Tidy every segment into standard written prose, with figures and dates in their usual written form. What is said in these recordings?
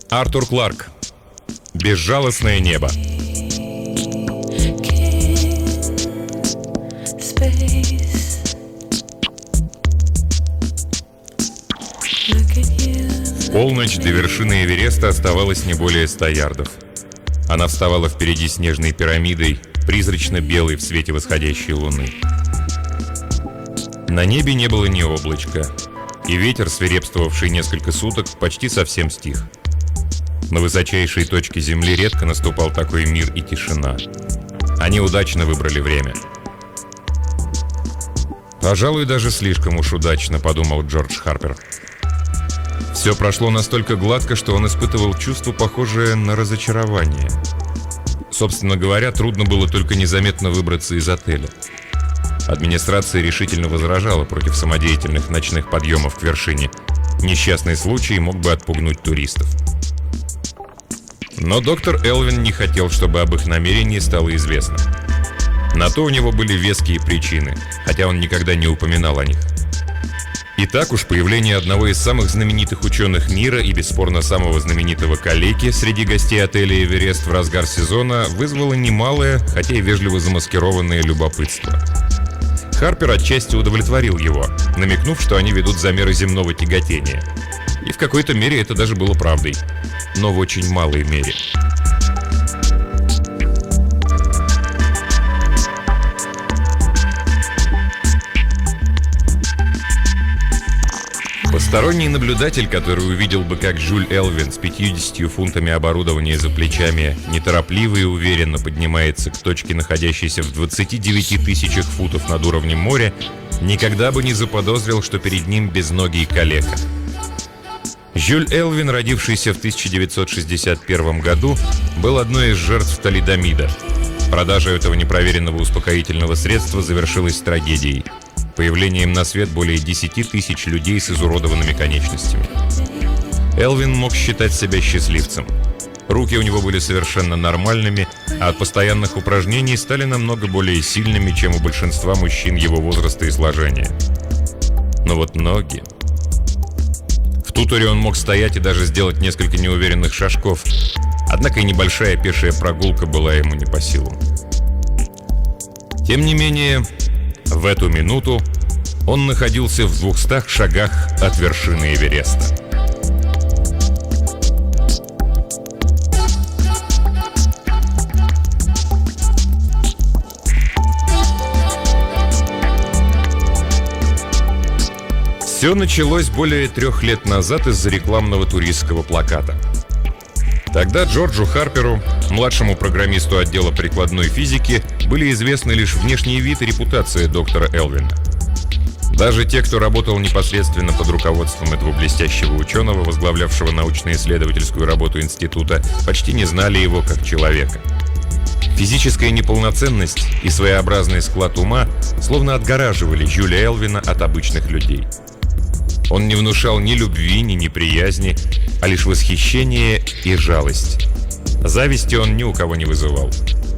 Артур Кларк. «Безжалостное небо». В полночь до вершины Эвереста оставалось не более 100 ярдов. Она вставала впереди снежной пирамидой, призрачно-белой в свете восходящей луны. На небе не было ни облачка, и ветер, свирепствовавший несколько суток, почти совсем стих. На высочайшей точке земли редко наступал такой мир и тишина. Они удачно выбрали время. «Пожалуй, даже слишком уж удачно», — подумал Джордж Харпер. Все прошло настолько гладко, что он испытывал чувство, похожее на разочарование. Собственно говоря, трудно было только незаметно выбраться из отеля. Администрация решительно возражала против самодеятельных ночных подъемов к вершине. Несчастный случай мог бы отпугнуть туристов. Но доктор Элвин не хотел, чтобы об их намерении стало известно. На то у него были веские причины, хотя он никогда не упоминал о них. И так уж появление одного из самых знаменитых ученых мира и бесспорно самого знаменитого калеки среди гостей отеля «Эверест» в разгар сезона вызвало немалое, хотя и вежливо замаскированное любопытство. Харпер отчасти удовлетворил его, намекнув, что они ведут замеры земного тяготения. И в какой-то мере это даже было правдой, но в очень малой мере. Посторонний наблюдатель, который увидел бы, как Жюль Элвин с 50 фунтами оборудования за плечами неторопливо и уверенно поднимается к точке, находящейся в 29 тысячах футов над уровнем моря, никогда бы не заподозрил, что перед ним безногий калека. Жюль Элвин, родившийся в 1961 году, был одной из жертв талидомида. Продажа этого непроверенного успокоительного средства завершилась трагедией. Появлением на свет более 10 тысяч людей с изуродованными конечностями. Элвин мог считать себя счастливцем. Руки у него были совершенно нормальными, а от постоянных упражнений стали намного более сильными, чем у большинства мужчин его возраста и сложения. Но вот ноги... В туторе он мог стоять и даже сделать несколько неуверенных шажков, однако и небольшая пешая прогулка была ему не по силам. Тем не менее... В эту минуту он находился в 200 шагах от вершины Эвереста. Все началось более 3 лет назад из-за рекламного туристского плаката. Тогда Джорджу Харперу, младшему программисту отдела прикладной физики, были известны лишь внешний вид и репутация доктора Элвина. Даже те, кто работал непосредственно под руководством этого блестящего ученого, возглавлявшего научно-исследовательскую работу института, почти не знали его как человека. Физическая неполноценность и своеобразный склад ума словно отгораживали Жюля Элвина от обычных людей. Он не внушал ни любви, ни неприязни, а лишь восхищение и жалость. Зависти он ни у кого не вызывал.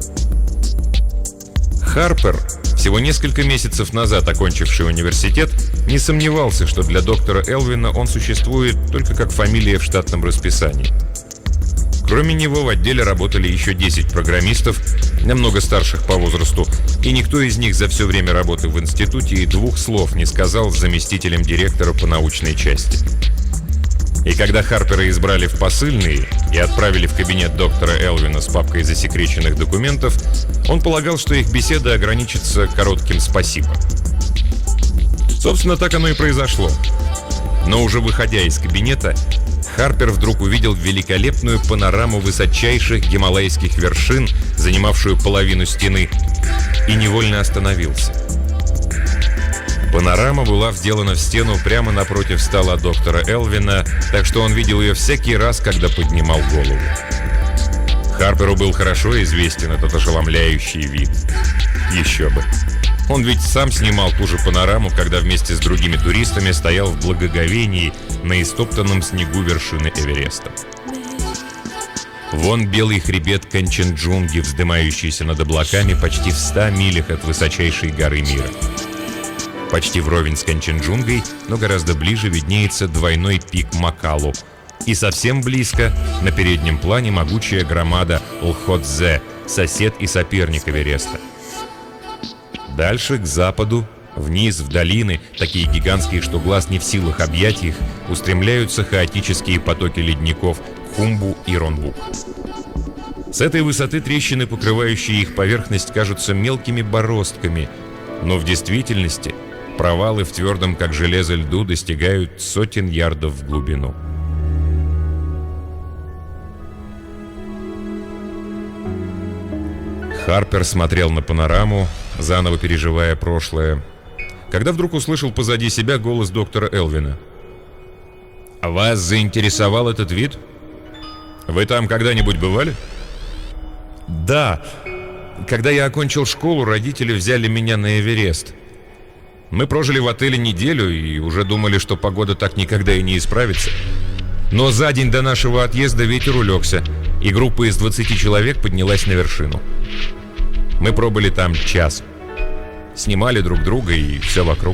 Харпер, всего несколько месяцев назад окончивший университет, не сомневался, что для доктора Элвина он существует только как фамилия в штатном расписании. Кроме него в отделе работали еще 10 программистов, намного старших по возрасту, и никто из них за все время работы в институте и 2 слов не сказал с заместителем директора по научной части. И когда Харпера избрали в посыльные и отправили в кабинет доктора Элвина с папкой засекреченных документов, он полагал, что их беседа ограничится коротким «спасибо». Собственно, так оно и произошло. Но уже выходя из кабинета, Харпер вдруг увидел великолепную панораму высочайших гималайских вершин, занимавшую половину стены, и невольно остановился. Панорама была вделана в стену прямо напротив стола доктора Элвина, так что он видел ее всякий раз, когда поднимал голову. Харперу был хорошо известен этот ошеломляющий вид. Еще бы. Он ведь сам снимал ту же панораму, когда вместе с другими туристами стоял в благоговении на истоптанном снегу вершины Эвереста. Вон белый хребет Канченджунги, вздымающийся над облаками почти в 100 милях от высочайшей горы мира. Почти вровень с Канченджунгой, но гораздо ближе виднеется двойной пик Макалу, И совсем близко, на переднем плане, могучая громада Лхотзе, сосед и соперник Эвереста. Дальше, к западу, вниз, в долины, такие гигантские, что глаз не в силах объять их, устремляются хаотические потоки ледников Хумбу и Ронбук. С этой высоты трещины, покрывающие их поверхность, кажутся мелкими бороздками, но в действительности провалы в твердом, как железо, льду достигают сотен ярдов в глубину. Харпер смотрел на панораму, заново переживая прошлое, когда вдруг услышал позади себя голос доктора Элвина. «Вас заинтересовал этот вид? Вы там когда-нибудь бывали?» «Да. Когда я окончил школу, родители взяли меня на Эверест. Мы прожили в отеле неделю и уже думали, что погода так никогда и не исправится. Но за день до нашего отъезда ветер улегся, и группа из 20 человек поднялась на вершину. Мы пробыли там час. Снимали друг друга и все вокруг».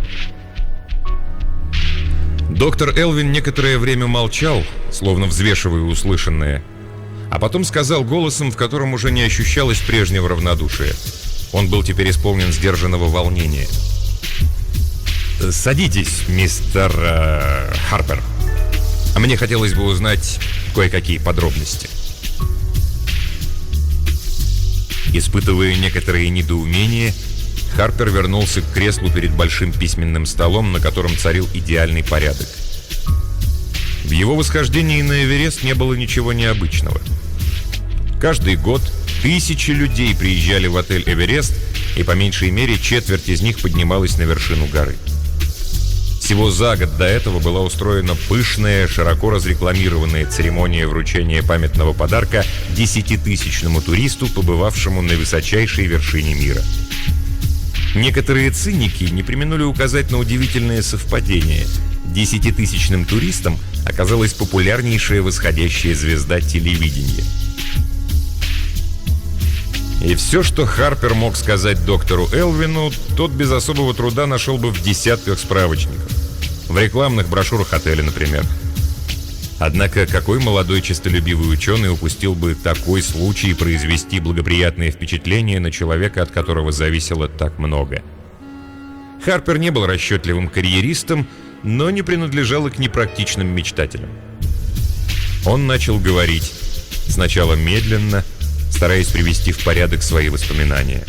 Доктор Элвин некоторое время молчал, словно взвешивая услышанное, а потом сказал голосом, в котором уже не ощущалось прежнего равнодушия. Он был теперь исполнен сдержанного волнения. «Садитесь, мистер Харпер. Мне хотелось бы узнать кое-какие подробности». Испытывая некоторые недоумения, Харпер вернулся к креслу перед большим письменным столом, на котором царил идеальный порядок. В его восхождении на Эверест не было ничего необычного. Каждый год тысячи людей приезжали в отель «Эверест», и по меньшей мере четверть из них поднималась на вершину горы. Всего за год до этого была устроена пышная, широко разрекламированная церемония вручения памятного подарка 10-тысячному туристу, побывавшему на высочайшей вершине мира. Некоторые циники не преминули указать на удивительное совпадение. 10-тысячным туристом оказалась популярнейшая восходящая звезда телевидения. И все, что Харпер мог сказать доктору Элвину, тот без особого труда нашел бы в десятках справочников. В рекламных брошюрах отеля, например. Однако какой молодой честолюбивый ученый упустил бы такой случай произвести благоприятное впечатление на человека, от которого зависело так много? Харпер не был расчетливым карьеристом, но не принадлежал и к непрактичным мечтателям. Он начал говорить, сначала медленно, стараясь привести в порядок свои воспоминания.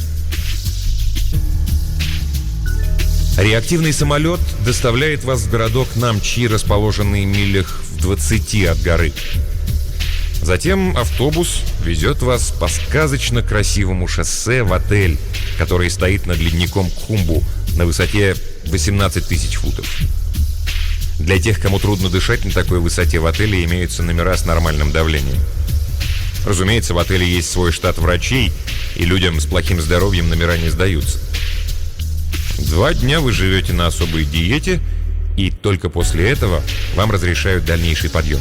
Реактивный самолет доставляет вас в городок Намчи, расположенный милях в 20 от горы. Затем автобус везет вас по сказочно красивому шоссе в отель, который стоит над ледником Кхумбу на высоте 18 тысяч футов. Для тех, кому трудно дышать на такой высоте, в отеле имеются номера с нормальным давлением. Разумеется, в отеле есть свой штат врачей, и людям с плохим здоровьем номера не сдаются. 2 дня вы живете на особой диете, и только после этого вам разрешают дальнейший подъем.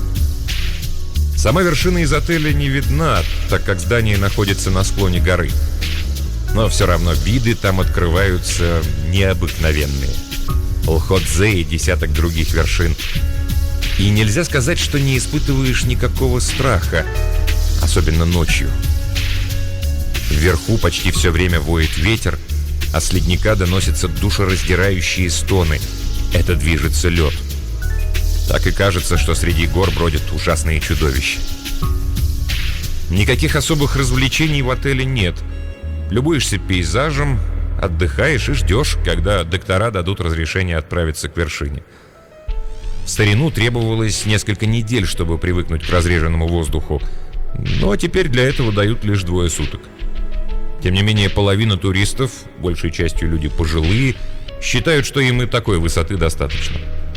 Сама вершина из отеля не видна, так как здание находится на склоне горы. Но все равно виды там открываются необыкновенные. Лхотзе и десяток других вершин. И нельзя сказать, что не испытываешь никакого страха, особенно ночью. Вверху почти все время воет ветер, а с ледника доносятся душераздирающие стоны. Это движется лед. Так и кажется, что среди гор бродят ужасные чудовища. Никаких особых развлечений в отеле нет. Любуешься пейзажем, отдыхаешь и ждешь, когда доктора дадут разрешение отправиться к вершине. В старину требовалось несколько недель, чтобы привыкнуть к разреженному воздуху, но теперь для этого дают лишь 2 суток. Тем не менее, половина туристов, большей частью люди пожилые, считают, что им и такой высоты достаточно.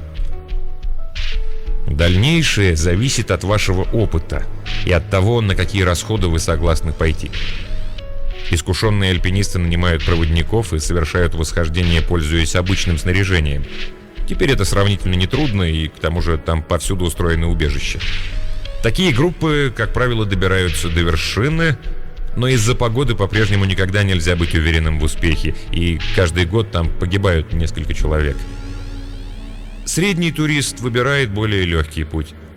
Дальнейшее зависит от вашего опыта и от того, на какие расходы вы согласны пойти. Искушенные альпинисты нанимают проводников и совершают восхождение, пользуясь обычным снаряжением. Теперь это сравнительно нетрудно, и к тому же там повсюду устроены убежища. Такие группы, как правило, добираются до вершины, но из-за погоды по-прежнему никогда нельзя быть уверенным в успехе, и каждый год там погибают несколько человек. Средний турист выбирает более легкий путь.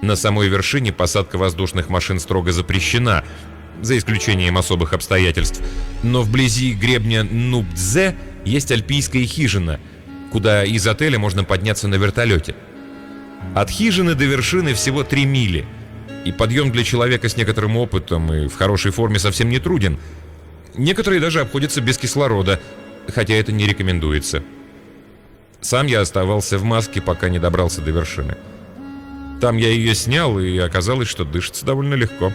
На самой вершине посадка воздушных машин строго запрещена, за исключением особых обстоятельств. Но вблизи гребня Нубдзе есть альпийская хижина, куда из отеля можно подняться на вертолете. От хижины до вершины всего 3 мили, и подъем для человека с некоторым опытом и в хорошей форме совсем не труден. Некоторые даже обходятся без кислорода, хотя это не рекомендуется. Сам я оставался в маске, пока не добрался до вершины. Там я ее снял, и оказалось, что дышится довольно легко.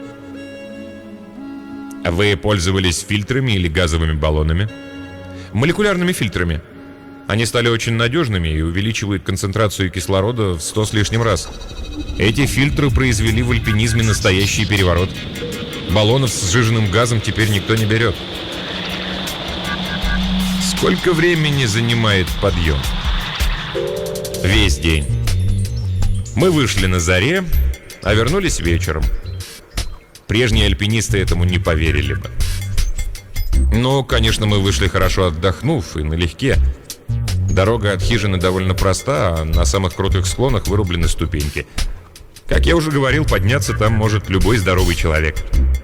Вы пользовались фильтрами или газовыми баллонами? Молекулярными фильтрами. Они стали очень надежными и увеличивают концентрацию кислорода в 100 с лишним раз. Эти фильтры произвели в альпинизме настоящий переворот. Баллонов с сжиженным газом теперь никто не берет. Сколько времени занимает подъем? Весь день. Мы вышли на заре, а вернулись вечером. Прежние альпинисты этому не поверили бы. Но, конечно, мы вышли хорошо отдохнув и налегке. Дорога от хижины довольно проста, а на самых крутых склонах вырублены ступеньки. Как я уже говорил, подняться там может любой здоровый человек.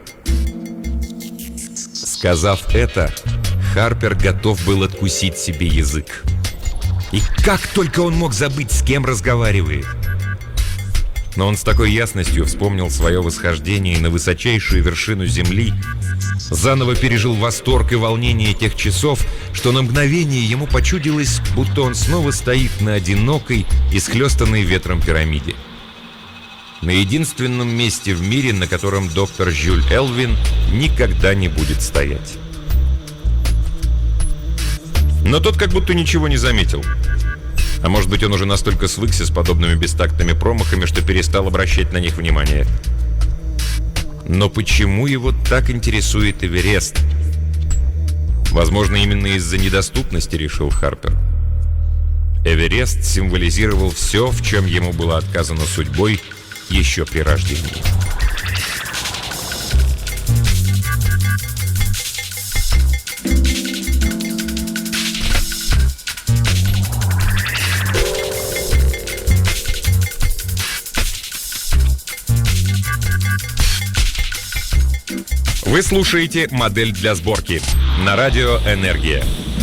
Сказав это, Харпер готов был откусить себе язык. И как только он мог забыть, с кем разговаривает. Но он с такой ясностью вспомнил свое восхождение на высочайшую вершину Земли, заново пережил восторг и волнение тех часов, что на мгновение ему почудилось, будто он снова стоит на одинокой, исхлестанной ветром пирамиде. На единственном месте в мире, на котором доктор Жюль Элвин никогда не будет стоять. Но тот как будто ничего не заметил. А может быть, он уже настолько свыкся с подобными бестактными промахами, что перестал обращать на них внимание. Но почему его так интересует Эверест? Возможно, именно из-за недоступности, решил Харпер. Эверест символизировал все, в чем ему было отказано судьбой еще при рождении. Вы слушаете «Модель для сборки» на радио «Энергия».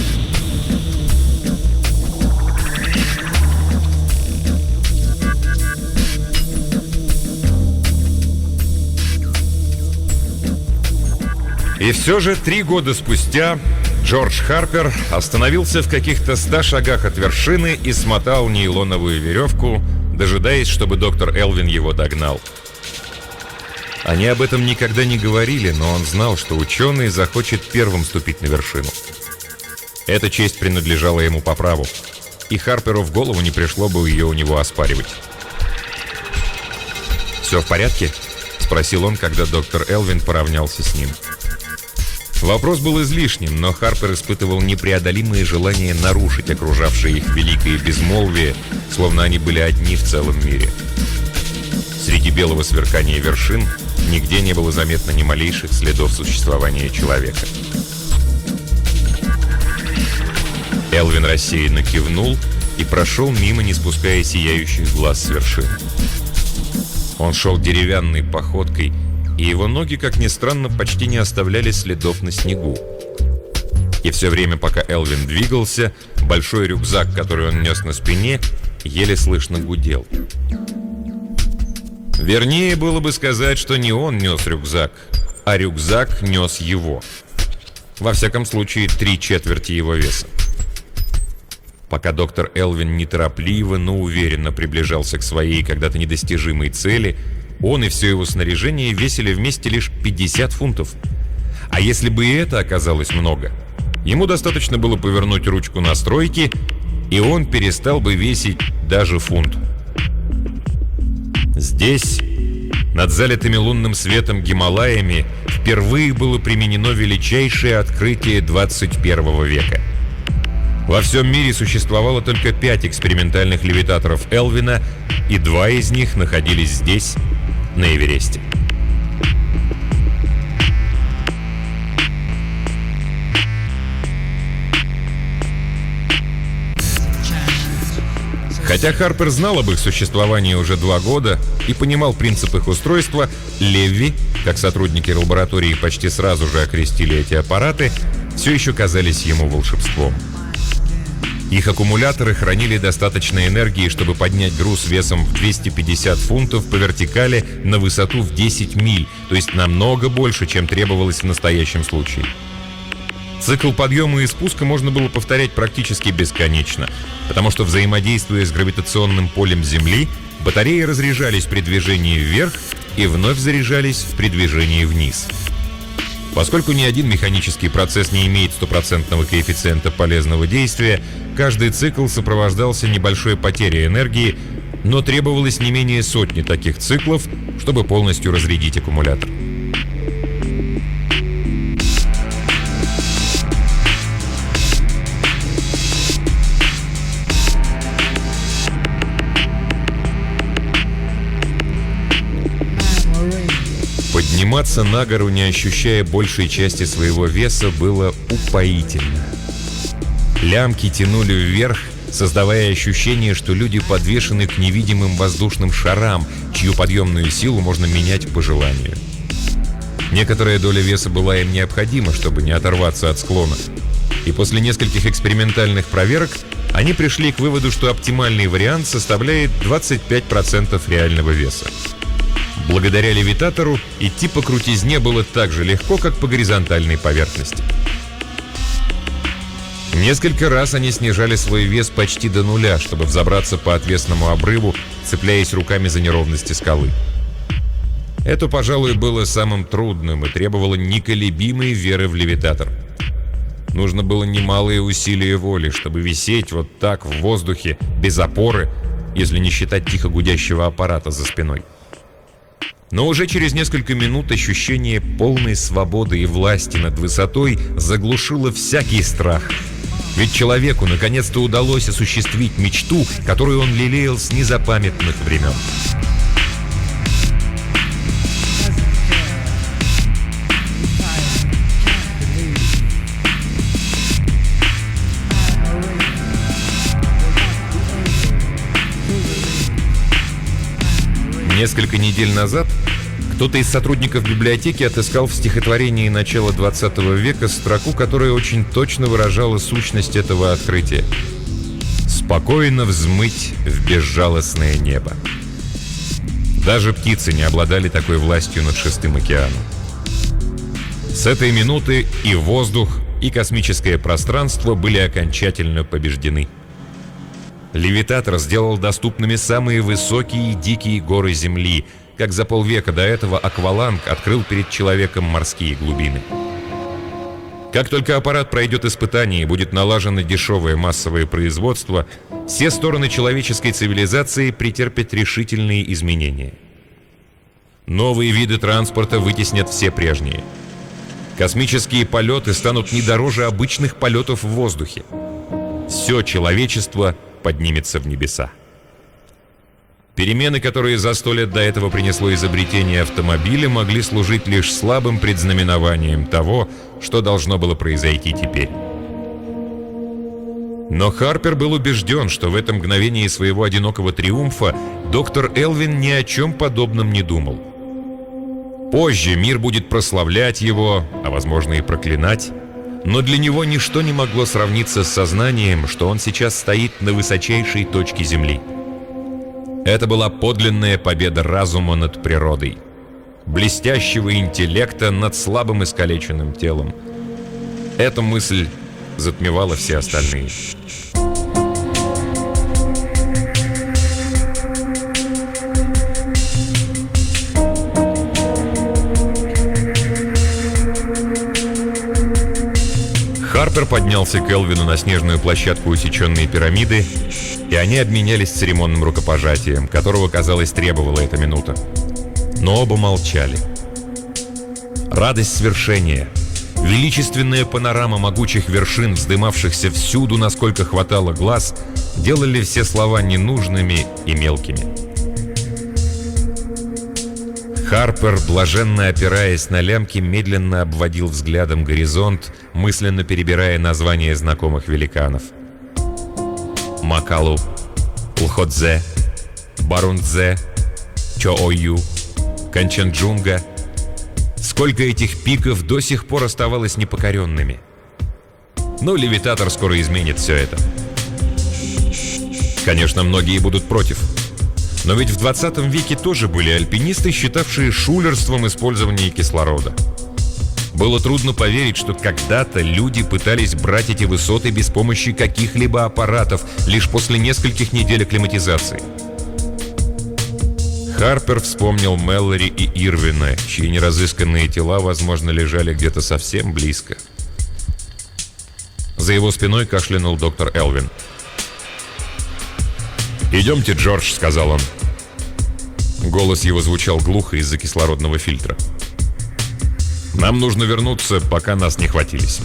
И все же 3 года спустя Джордж Харпер остановился в каких-то 100 шагах от вершины и смотал нейлоновую веревку, дожидаясь, чтобы доктор Элвин его догнал. Они об этом никогда не говорили, но он знал, что ученый захочет первым ступить на вершину. Эта честь принадлежала ему по праву, и Харперу в голову не пришло бы ее у него оспаривать. «Все в порядке?» — спросил он, когда доктор Элвин поравнялся с ним. Вопрос был излишним, но Харпер испытывал непреодолимое желание нарушить окружавшее их великое безмолвие, словно они были одни в целом мире. Среди белого сверкания вершин нигде не было заметно ни малейших следов существования человека. Элвин рассеянно кивнул и прошел мимо, не спуская сияющих глаз с вершины. Он шел деревянной походкой, и его ноги, как ни странно, почти не оставляли следов на снегу. И все время, пока Элвин двигался, большой рюкзак, который он нес на спине, еле слышно гудел. Вернее, было бы сказать, что не он нес рюкзак, а рюкзак нес его. Во всяком случае, 3/4 его веса. Пока доктор Элвин неторопливо, но уверенно приближался к своей когда-то недостижимой цели, он и все его снаряжение весили вместе лишь 50 фунтов. А если бы и это оказалось много, ему достаточно было повернуть ручку настройки, и он перестал бы весить даже фунт. Здесь, над залитыми лунным светом Гималаями, впервые было применено величайшее открытие 21 века. Во всем мире существовало только 5 экспериментальных левитаторов Элвина, и 2 из них находились здесь, на Эвересте. Хотя Харпер знал об их существовании уже 2 года и понимал принцип их устройства, Левви, как сотрудники лаборатории почти сразу же окрестили эти аппараты, все еще казались ему волшебством. Их аккумуляторы хранили достаточно энергии, чтобы поднять груз весом в 250 фунтов по вертикали на высоту в 10 миль, то есть намного больше, чем требовалось в настоящем случае. Цикл подъема и спуска можно было повторять практически бесконечно, потому что, взаимодействуя с гравитационным полем Земли, батареи разряжались при движении вверх и вновь заряжались при движении вниз. Поскольку ни один механический процесс не имеет стопроцентного коэффициента полезного действия, каждый цикл сопровождался небольшой потерей энергии, но требовалось не менее сотни таких циклов, чтобы полностью разрядить аккумулятор. Подниматься на гору, не ощущая большей части своего веса, было упоительно. Лямки тянули вверх, создавая ощущение, что люди подвешены к невидимым воздушным шарам, чью подъемную силу можно менять по желанию. Некоторая доля веса была им необходима, чтобы не оторваться от склона. И после нескольких экспериментальных проверок они пришли к выводу, что оптимальный вариант составляет 25% реального веса. Благодаря левитатору идти по крутизне было так же легко, как по горизонтальной поверхности. Несколько раз они снижали свой вес почти до нуля, чтобы взобраться по отвесному обрыву, цепляясь руками за неровности скалы. Это, пожалуй, было самым трудным и требовало неколебимой веры в левитатор. Нужно было немалые усилия воли, чтобы висеть вот так в воздухе, без опоры, если не считать тихо гудящего аппарата за спиной. Но уже через несколько минут ощущение полной свободы и власти над высотой заглушило всякий страх. Ведь человеку наконец-то удалось осуществить мечту, которую он лелеял с незапамятных времен. Несколько недель назад кто-то из сотрудников библиотеки отыскал в стихотворении начала 20 века строку, которая очень точно выражала сущность этого открытия. «Спокойно взмыть в безжалостное небо». Даже птицы не обладали такой властью над шестым океаном. С этой минуты и воздух, и космическое пространство были окончательно побеждены. Левитатор сделал доступными самые высокие и дикие горы Земли, как за полвека до этого акваланг открыл перед человеком морские глубины. Как только аппарат пройдет испытание и будет налажено дешевое массовое производство, все стороны человеческой цивилизации претерпят решительные изменения. Новые виды транспорта вытеснят все прежние. Космические полеты станут не дороже обычных полетов в воздухе. Все человечество поднимется в небеса. Перемены, которые за 100 лет до этого принесло изобретение автомобиля, могли служить лишь слабым предзнаменованием того, что должно было произойти теперь. Но Харпер был убежден, что в это мгновение своего одинокого триумфа доктор Элвин ни о чем подобном не думал. Позже мир будет прославлять его, а возможно и проклинать. Но для него ничто не могло сравниться с сознанием, что он сейчас стоит на высочайшей точке Земли. Это была подлинная победа разума над природой, блестящего интеллекта над слабым искалеченным телом. Эта мысль затмевала все остальные. Харпер поднялся к Элвину на снежную площадку усеченной пирамиды, и они обменялись церемонным рукопожатием, которого, казалось, требовала эта минута. Но оба молчали. Радость свершения, величественная панорама могучих вершин, вздымавшихся всюду, насколько хватало глаз, делали все слова ненужными и мелкими. Харпер, блаженно опираясь на лямки, медленно обводил взглядом горизонт, мысленно перебирая названия знакомых великанов. Макалу, Лходзе, Барундзе, Чоою, Канченджунга. Сколько этих пиков до сих пор оставалось непокоренными. Но левитатор скоро изменит все это. Конечно, многие будут против. Но ведь в 20 веке тоже были альпинисты, считавшие шулерством использование кислорода. Было трудно поверить, что когда-то люди пытались брать эти высоты без помощи каких-либо аппаратов, лишь после нескольких недель акклиматизации. Харпер вспомнил Мэллори и Ирвина, чьи неразысканные тела, возможно, лежали где-то совсем близко. За его спиной кашлянул доктор Элвин. «Идемте, Джордж», — сказал он. Голос его звучал глухо из-за кислородного фильтра. «Нам нужно вернуться, пока нас не хватились».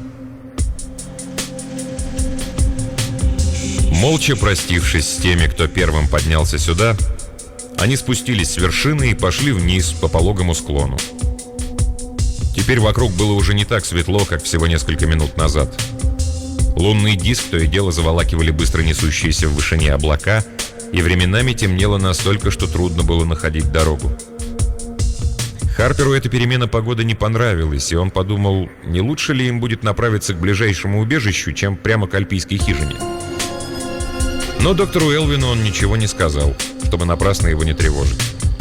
Молча простившись с теми, кто первым поднялся сюда, они спустились с вершины и пошли вниз по пологому склону. Теперь вокруг было уже не так светло, как всего несколько минут назад. Лунный диск то и дело заволакивали быстро несущиеся в вышине облака, и временами темнело настолько, что трудно было находить дорогу. Харперу эта перемена погоды не понравилась, и он подумал, не лучше ли им будет направиться к ближайшему убежищу, чем прямо к альпийской хижине. Но доктору Элвину он ничего не сказал, чтобы напрасно его не тревожить.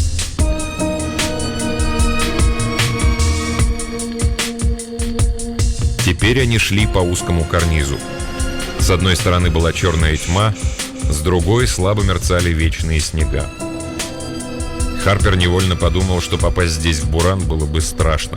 Теперь они шли по узкому карнизу. С одной стороны была черная тьма, с другой слабо мерцали вечные снега. Харпер невольно подумал, что попасть здесь в буран было бы страшно.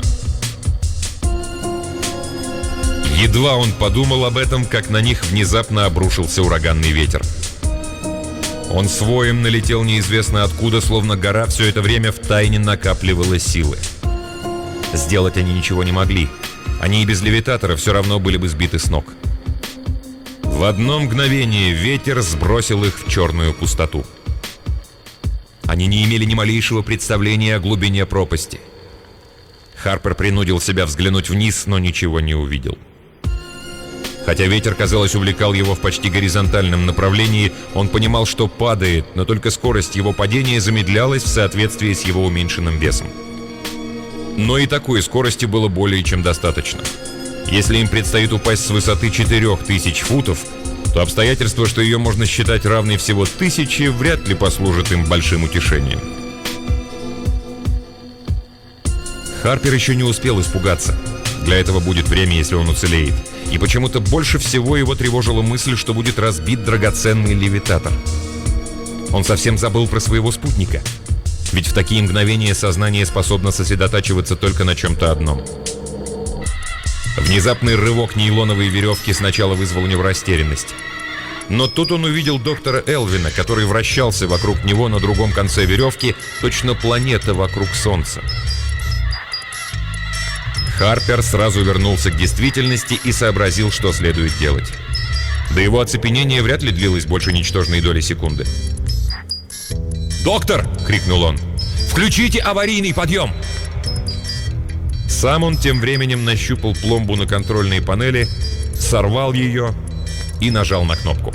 Едва он подумал об этом, как на них внезапно обрушился ураганный ветер. Он с воем налетел неизвестно откуда, словно гора все это время втайне накапливала силы. Сделать они ничего не могли. Они и без левитатора все равно были бы сбиты с ног. В одно мгновение ветер сбросил их в черную пустоту. Они не имели ни малейшего представления о глубине пропасти. Харпер принудил себя взглянуть вниз, но ничего не увидел. Хотя ветер, казалось, увлекал его в почти горизонтальном направлении, он понимал, что падает, но только скорость его падения замедлялась в соответствии с его уменьшенным весом. Но и такой скорости было более чем достаточно. Если им предстоит упасть с высоты 4000 футов, то обстоятельство, что ее можно считать равной всего 1000, вряд ли послужит им большим утешением. Харпер еще не успел испугаться. Для этого будет время, если он уцелеет. И почему-то больше всего его тревожила мысль, что будет разбит драгоценный левитатор. Он совсем забыл про своего спутника. Ведь в такие мгновения сознание способно сосредотачиваться только на чем-то одном. Внезапный рывок нейлоновой веревки сначала вызвал у него растерянность. Но тут он увидел доктора Элвина, который вращался вокруг него на другом конце веревки, точно планета вокруг Солнца. Харпер сразу вернулся к действительности и сообразил, что следует делать. До его оцепенения вряд ли длилось больше ничтожной доли секунды. «Доктор!» — крикнул он. «Включите аварийный подъем!» Сам он тем временем нащупал пломбу на контрольной панели, сорвал ее и нажал на кнопку.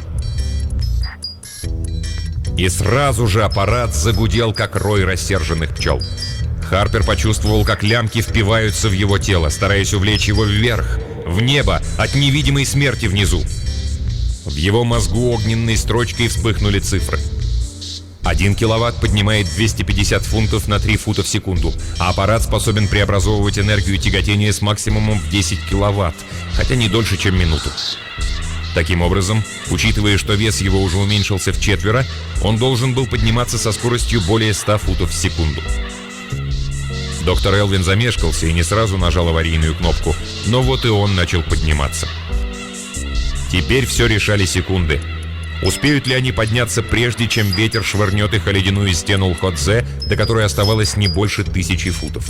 И сразу же аппарат загудел, как рой рассерженных пчел. Харпер почувствовал, как лямки впиваются в его тело, стараясь увлечь его вверх, в небо, от невидимой смерти внизу. В его мозгу огненной строчкой вспыхнули цифры. 1 киловатт поднимает 250 фунтов на 3 фута в секунду, а аппарат способен преобразовывать энергию тяготения с максимумом в 10 киловатт, хотя не дольше, чем минуту. Таким образом, учитывая, что вес его уже уменьшился вчетверо, он должен был подниматься со скоростью более 100 футов в секунду. Доктор Элвин замешкался и не сразу нажал аварийную кнопку, но вот и он начал подниматься. Теперь все решали секунды. Успеют ли они подняться прежде, чем ветер швырнет их о ледяную стену Лходзе, до которой оставалось не больше 1000 футов?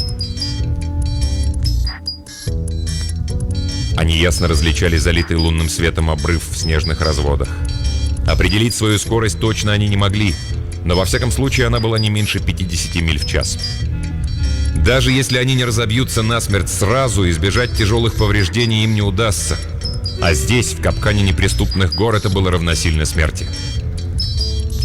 Они ясно различали залитый лунным светом обрыв в снежных разводах. Определить свою скорость точно они не могли, но во всяком случае она была не меньше 50 миль в час. Даже если они не разобьются насмерть сразу, избежать тяжелых повреждений им не удастся. А здесь, в капкане неприступных гор, это было равносильно смерти.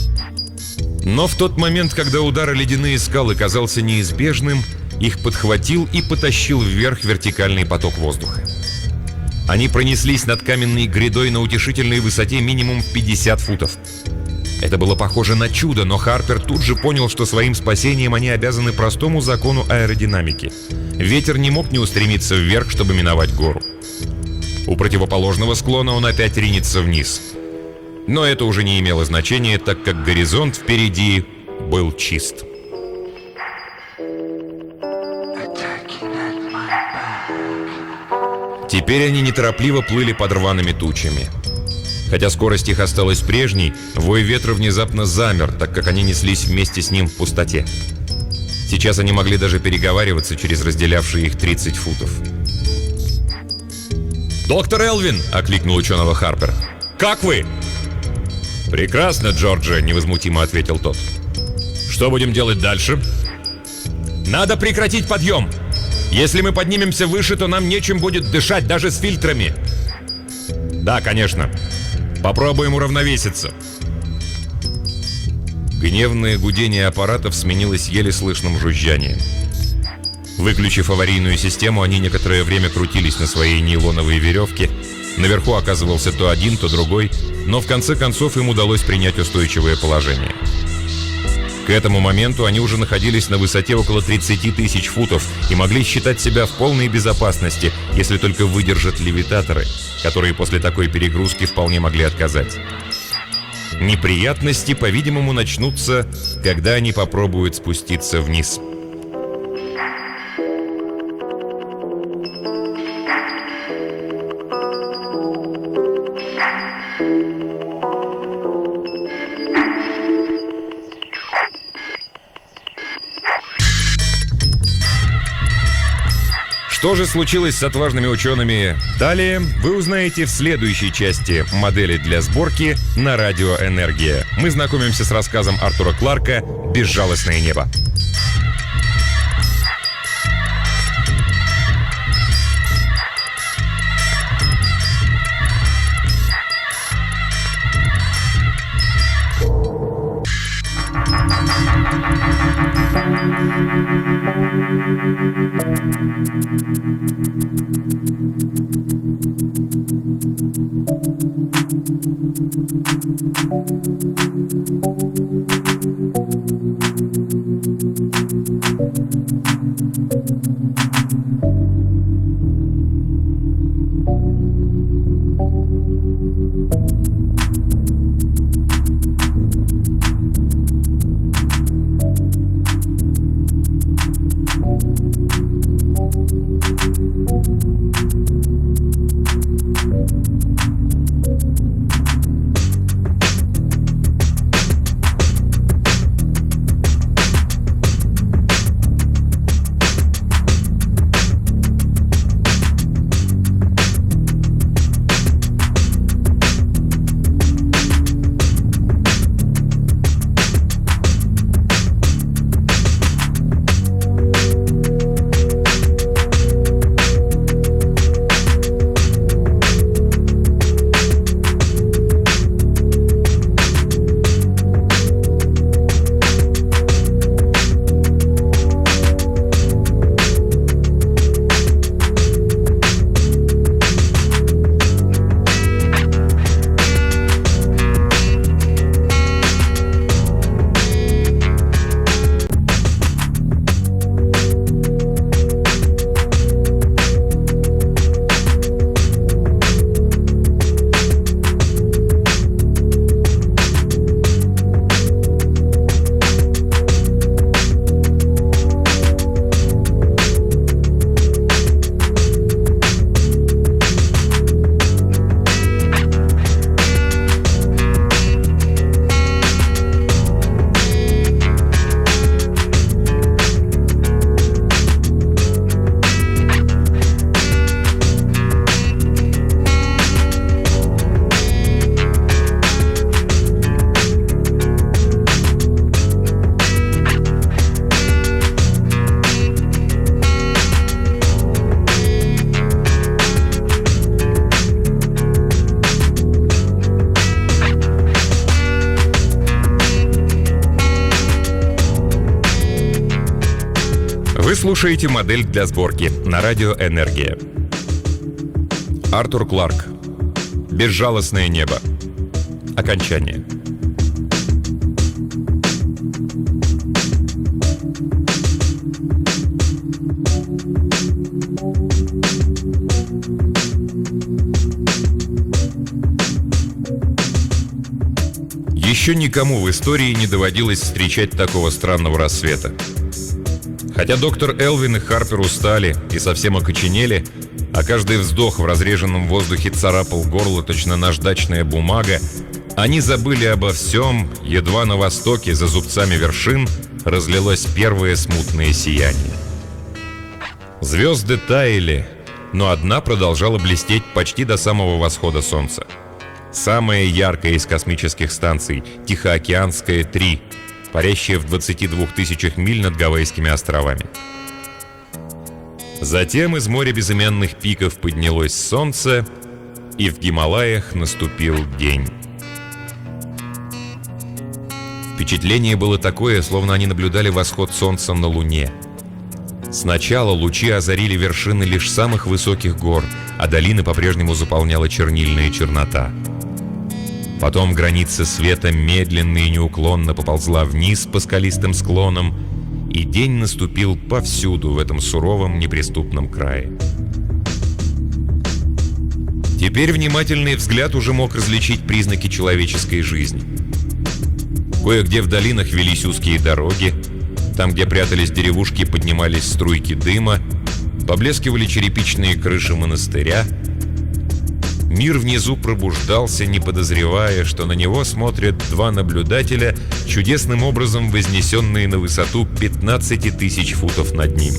Но в тот момент, когда удар о ледяные скалы казался неизбежным, их подхватил и потащил вверх вертикальный поток воздуха. Они пронеслись над каменной грядой на утешительной высоте минимум в 50 футов. Это было похоже на чудо, но Харпер тут же понял, что своим спасением они обязаны простому закону аэродинамики. Ветер не мог не устремиться вверх, чтобы миновать гору. У противоположного склона он опять ринется вниз. Но это уже не имело значения, так как горизонт впереди был чист. Теперь они неторопливо плыли под рваными тучами. Хотя скорость их осталась прежней, вой ветра внезапно замер, так как они неслись вместе с ним в пустоте. Сейчас они могли даже переговариваться через разделявшие их 30 футов. «Доктор Элвин!» — окликнул ученого Харпер. «Как вы?» «Прекрасно, Джорджи!» — невозмутимо ответил тот. «Что будем делать дальше?» «Надо прекратить подъем! Если мы поднимемся выше, то нам нечем будет дышать, даже с фильтрами!» «Да, конечно. Попробуем уравновеситься». Гневное гудение аппаратов сменилось еле слышным жужжанием. Выключив аварийную систему, они некоторое время крутились на своей нейлоновой веревке. Наверху оказывался то один, то другой, но в конце концов им удалось принять устойчивое положение. К этому моменту они уже находились на высоте около 30 тысяч футов и могли считать себя в полной безопасности, если только выдержат левитаторы, которые после такой перегрузки вполне могли отказать. Неприятности, по-видимому, начнутся, когда они попробуют спуститься вниз. Что же случилось с отважными учеными далее, вы узнаете в следующей части «Модели для сборки» на Радио Энергия. Мы знакомимся с рассказом Артура Кларка «Безжалостное небо». Вы слушаете «Модель для сборки» на радио «Энергия». Артур Кларк. «Безжалостное небо». Окончание. Еще никому в истории не доводилось встречать такого странного рассвета. Хотя доктор Элвин и Харпер устали и совсем окоченели, а каждый вздох в разреженном воздухе царапал горло точно наждачная бумага, они забыли обо всем, едва на востоке, за зубцами вершин, разлилось первое смутное сияние. Звезды таяли, но одна продолжала блестеть почти до самого восхода солнца. Самая яркая из космических станций — Тихоокеанская-3, парящая в 22 тысячах миль над Гавайскими островами. Затем из моря безымянных пиков поднялось солнце, и в Гималаях наступил день. Впечатление было такое, словно они наблюдали восход солнца на Луне. Сначала лучи озарили вершины лишь самых высоких гор, а долины по-прежнему заполняла чернильная чернота. Потом граница света медленно и неуклонно поползла вниз по скалистым склонам, и день наступил повсюду в этом суровом неприступном крае. Теперь внимательный взгляд уже мог различить признаки человеческой жизни. Кое-где в долинах велись узкие дороги, там, где прятались деревушки, поднимались струйки дыма, поблескивали черепичные крыши монастыря. Мир внизу пробуждался, не подозревая, что на него смотрят два наблюдателя, чудесным образом вознесенные на высоту 15 тысяч футов над ним.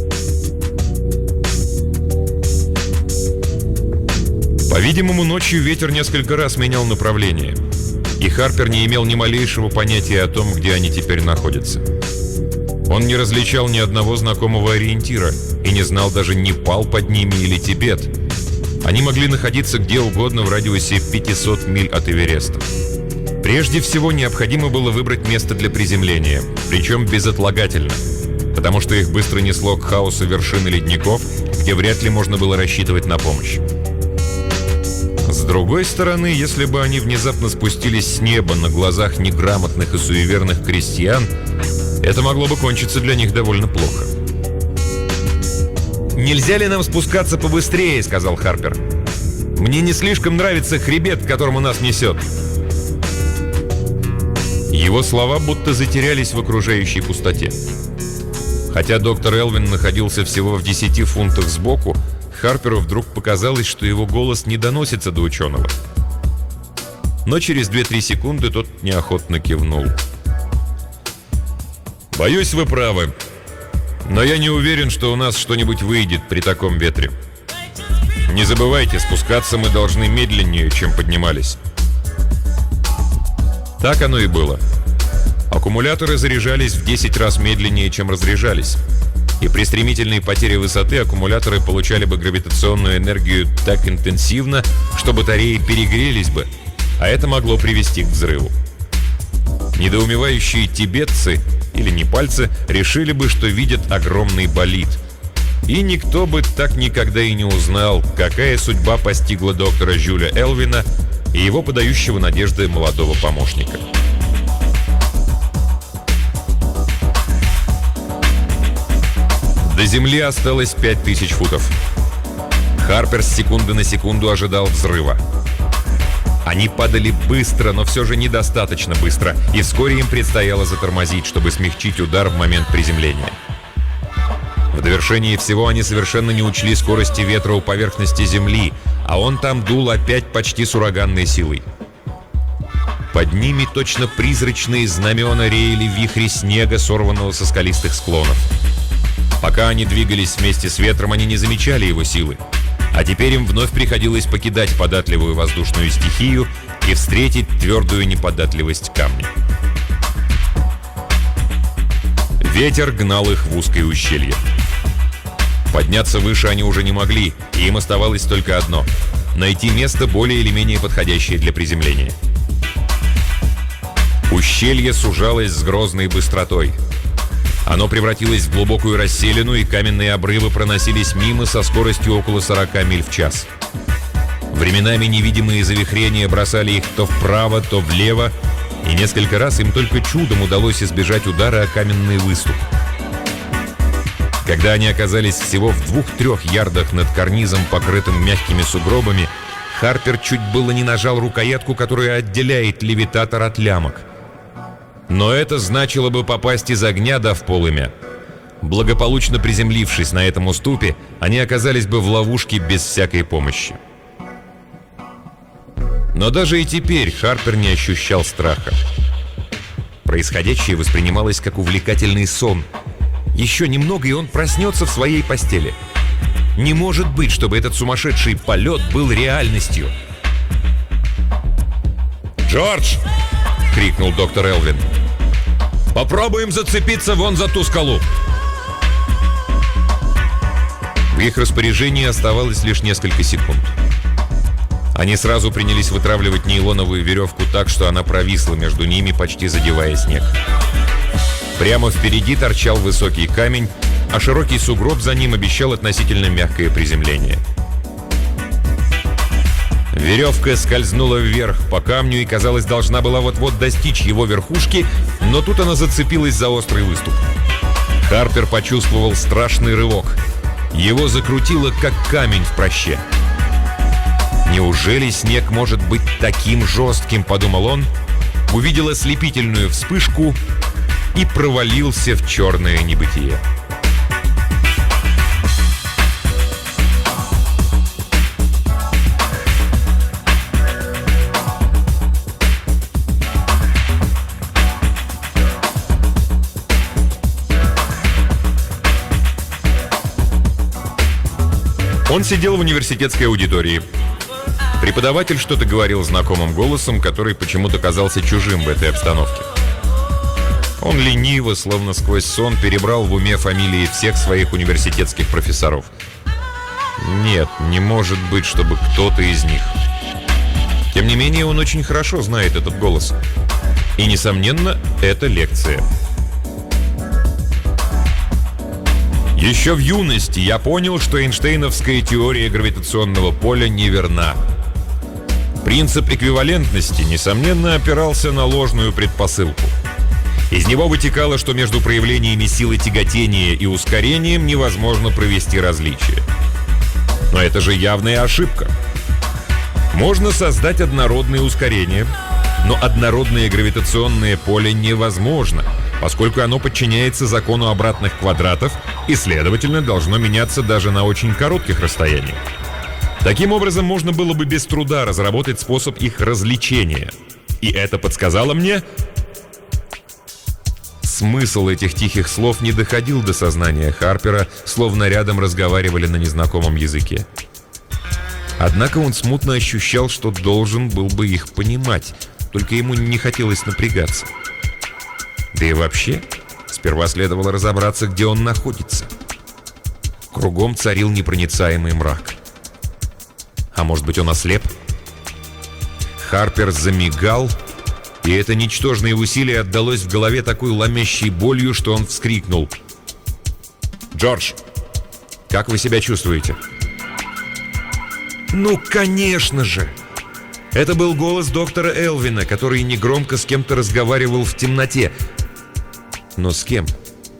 По-видимому, ночью ветер несколько раз менял направление, и Харпер не имел ни малейшего понятия о том, где они теперь находятся. Он не различал ни одного знакомого ориентира и не знал даже, Непал под ними или Тибет. Они могли находиться где угодно в радиусе 500 миль от Эвереста. Прежде всего, необходимо было выбрать место для приземления, причем безотлагательно, потому что их быстро несло к хаосу вершины ледников, где вряд ли можно было рассчитывать на помощь. С другой стороны, если бы они внезапно спустились с неба на глазах неграмотных и суеверных крестьян, это могло бы кончиться для них довольно плохо. «Нельзя ли нам спускаться побыстрее?» — сказал Харпер. «Мне не слишком нравится хребет, к которому нас несет». Его слова будто затерялись в окружающей пустоте. Хотя доктор Элвин находился всего в 10 фунтах сбоку, Харперу вдруг показалось, что его голос не доносится до ученого. Но через 2-3 секунды тот неохотно кивнул. «Боюсь, вы правы. Но я не уверен, что у нас что-нибудь выйдет при таком ветре. Не забывайте, спускаться мы должны медленнее, чем поднимались». Так оно и было. Аккумуляторы заряжались в 10 раз медленнее, чем разряжались. И при стремительной потере высоты аккумуляторы получали бы гравитационную энергию так интенсивно, что батареи перегрелись бы, а это могло привести к взрыву. Недоумевающие тибетцы или непальцы решили бы, что видят огромный болид. И никто бы так никогда и не узнал, какая судьба постигла доктора Жюля Элвина и его подающего надежды молодого помощника. До земли осталось 5000 футов. Харпер с секунды на секунду ожидал взрыва. Они падали быстро, но все же недостаточно быстро, и вскоре им предстояло затормозить, чтобы смягчить удар в момент приземления. В довершении всего они совершенно не учли скорости ветра у поверхности Земли, а он там дул опять почти с ураганной силой. Под ними точно призрачные знамена реяли вихри снега, сорванного со скалистых склонов. Пока они двигались вместе с ветром, они не замечали его силы. А теперь им вновь приходилось покидать податливую воздушную стихию и встретить твердую неподатливость камня. Ветер гнал их в узкое ущелье. Подняться выше они уже не могли, и им оставалось только одно — найти место более или менее подходящее для приземления. Ущелье сужалось с грозной быстротой. Оно превратилось в глубокую расселину, и каменные обрывы проносились мимо со скоростью около 40 миль в час. Временами невидимые завихрения бросали их то вправо, то влево, и несколько раз им только чудом удалось избежать удара о каменный выступ. Когда они оказались всего в 2-3 ярдах над карнизом, покрытым мягкими сугробами, Харпер чуть было не нажал рукоятку, которая отделяет левитатор от лямок. Но это значило бы попасть из огня да в полымя. Благополучно приземлившись на этом уступе, они оказались бы в ловушке без всякой помощи. Но даже и теперь Харпер не ощущал страха. Происходящее воспринималось как увлекательный сон. Еще немного, и он проснется в своей постели. Не может быть, чтобы этот сумасшедший полет был реальностью. «Джордж!» — крикнул доктор Элвин. «Попробуем зацепиться вон за ту скалу!» В их распоряжении оставалось лишь несколько секунд. Они сразу принялись вытравливать нейлоновую веревку так, что она провисла между ними, почти задевая снег. Прямо впереди торчал высокий камень, а широкий сугроб за ним обещал относительно мягкое приземление. Веревка скользнула вверх по камню и, казалось, должна была вот-вот достичь его верхушки, но тут она зацепилась за острый выступ. Харпер почувствовал страшный рывок. Его закрутило, как камень в проще. «Неужели снег может быть таким жестким?» — подумал он, увидел ослепительную вспышку и провалился в черное небытие. Он сидел в университетской аудитории. Преподаватель что-то говорил знакомым голосом, который почему-то казался чужим в этой обстановке. Он лениво, словно сквозь сон, перебрал в уме фамилии всех своих университетских профессоров. Нет, не может быть, чтобы кто-то из них. Тем не менее, он очень хорошо знает этот голос. И, несомненно, это лекция. Еще в юности я понял, что Эйнштейновская теория гравитационного поля неверна. Принцип эквивалентности, несомненно, опирался на ложную предпосылку. Из него вытекало, что между проявлениями силы тяготения и ускорением невозможно провести различие. Но это же явная ошибка. Можно создать однородное ускорение, но однородное гравитационное поле невозможно, поскольку оно подчиняется закону обратных квадратов и, следовательно, должно меняться даже на очень коротких расстояниях. Таким образом, можно было бы без труда разработать способ их развлечения. И это подсказало мне... Смысл этих тихих слов не доходил до сознания Харпера, словно рядом разговаривали на незнакомом языке. Однако он смутно ощущал, что должен был бы их понимать, только ему не хотелось напрягаться. Да и вообще, сперва следовало разобраться, где он находится. Кругом царил непроницаемый мрак. А может быть, он ослеп? Харпер замигал, и это ничтожное усилие отдалось в голове такой ломящей болью, что он вскрикнул. «Джордж, как вы себя чувствуете?» Ну, конечно же! Это был голос доктора Элвина, который негромко с кем-то разговаривал в темноте. Но с кем?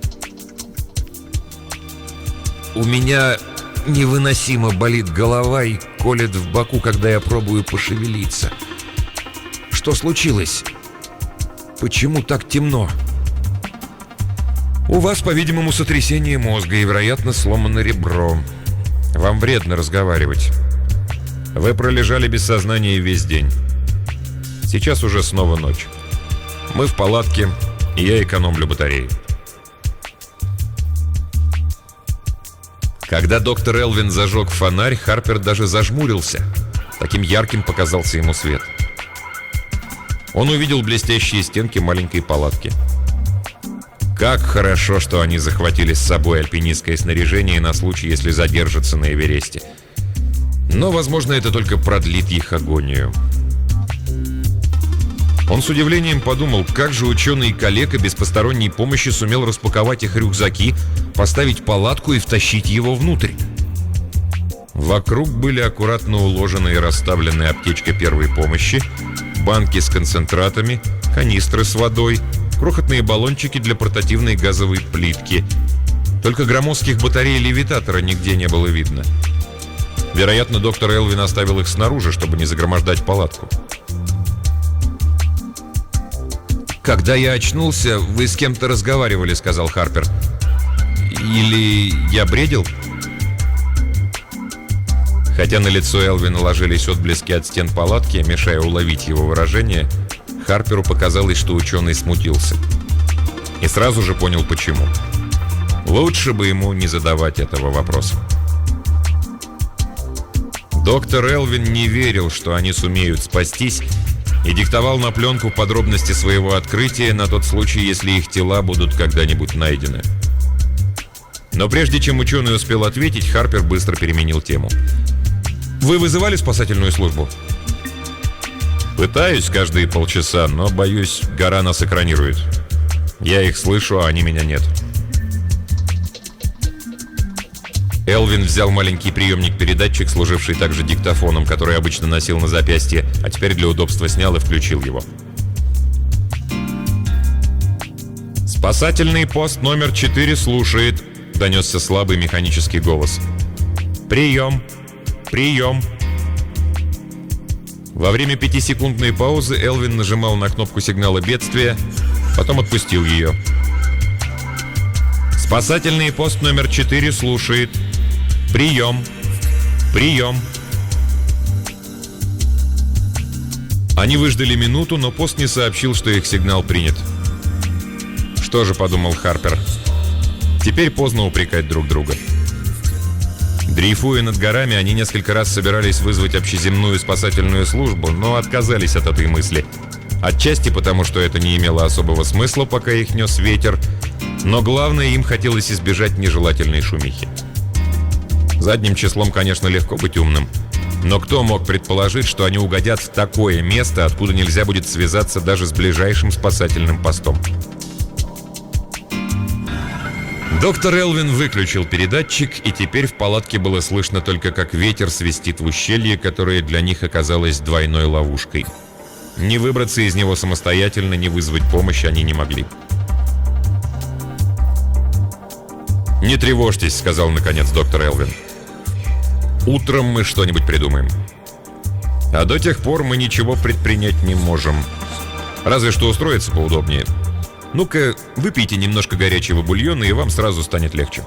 «У меня невыносимо болит голова и колет в боку, когда я пробую пошевелиться. Что случилось? Почему так темно?» «У вас, по-видимому, сотрясение мозга и, вероятно, сломано ребро. Вам вредно разговаривать. Вы пролежали без сознания весь день. Сейчас уже снова ночь. Мы в палатке, и я экономлю батареи». Когда доктор Элвин зажег фонарь, Харпер даже зажмурился. Таким ярким показался ему свет. Он увидел блестящие стенки маленькой палатки. Как хорошо, что они захватили с собой альпинистское снаряжение на случай, если задержатся на Эвересте. Но, возможно, это только продлит их агонию. Он с удивлением подумал, как же ученый-калека без посторонней помощи сумел распаковать их рюкзаки, поставить палатку и втащить его внутрь. Вокруг были аккуратно уложены и расставлены аптечка первой помощи, банки с концентратами, канистры с водой, крохотные баллончики для портативной газовой плитки. Только громоздких батарей левитатора нигде не было видно. Вероятно, доктор Элвин оставил их снаружи, чтобы не загромождать палатку. «Когда я очнулся, вы с кем-то разговаривали», — сказал Харпер. «Или я бредил?» Хотя на лицо Элвина ложились отблески от стен палатки, мешая уловить его выражение, Харперу показалось, что ученый смутился. И сразу же понял, почему. Лучше бы ему не задавать этого вопроса. Доктор Элвин не верил, что они сумеют спастись, и диктовал на пленку подробности своего открытия на тот случай, если их тела будут когда-нибудь найдены. Но прежде чем ученый успел ответить, Харпер быстро переменил тему. «Вы вызывали спасательную службу?» «Пытаюсь каждые полчаса, но, боюсь, гора нас экранирует. Я их слышу, а они меня нет». Элвин взял маленький приемник-передатчик, служивший также диктофоном, который обычно носил на запястье, а теперь для удобства снял и включил его. «Спасательный пост номер 4 слушает», — донесся слабый механический голос. «Прием! Прием!» Во время 5-секундной паузы Элвин нажимал на кнопку сигнала бедствия, потом отпустил ее. «Спасательный пост номер 4 слушает. Прием! Прием!» Они выждали минуту, но пост не сообщил, что их сигнал принят. «Что же», — подумал Харпер, — «теперь поздно упрекать друг друга». Дрейфуя над горами, они несколько раз собирались вызвать общеземную спасательную службу, но отказались от этой мысли. Отчасти потому, что это не имело особого смысла, пока их нес ветер, но главное, им хотелось избежать нежелательной шумихи. Задним числом, конечно, легко быть умным, но кто мог предположить, что они угодят в такое место, откуда нельзя будет связаться даже с ближайшим спасательным постом? Доктор Элвин выключил передатчик, и теперь в палатке было слышно только, как ветер свистит в ущелье, которое для них оказалось двойной ловушкой. Ни выбраться из него самостоятельно, ни вызвать помощь они не могли. «Не тревожьтесь», — сказал наконец доктор Элвин. «Утром мы что-нибудь придумаем. А до тех пор мы ничего предпринять не можем. Разве что устроиться поудобнее. Ну-ка, выпейте немножко горячего бульона, и вам сразу станет легче».